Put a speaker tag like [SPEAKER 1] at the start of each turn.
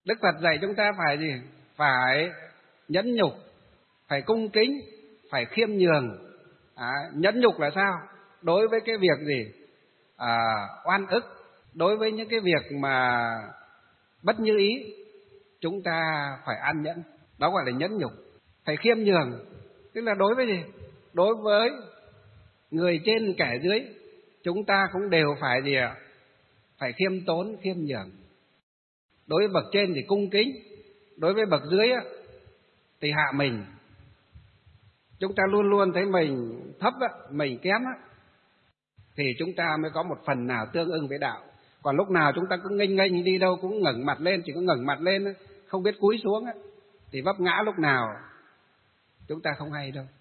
[SPEAKER 1] Đức Phật dạy chúng ta phải gì? Phải nhẫn nhục, phải cung kính, phải khiêm nhường. Nhẫn nhục là sao? Đối với cái việc gì? Oan ức, đối với những cái việc mà bất như ý, chúng ta phải an nhẫn, đó gọi là nhẫn nhục. Phải khiêm nhường, tức là đối với gì? Đối với người trên kẻ dưới, chúng ta cũng đều phải gì ạ? Phải khiêm tốn, khiêm nhường. Đối với bậc trên thì cung kính, đối với bậc dưới thì hạ mình. Chúng ta luôn luôn thấy mình thấp, mình kém, thì chúng ta mới có một phần nào tương ưng với đạo. Còn lúc nào chúng ta cứ nghênh nghênh đi đâu cũng ngẩng mặt lên, chỉ có ngẩng mặt lên không biết cúi xuống thì vấp ngã lúc nào chúng ta không hay đâu.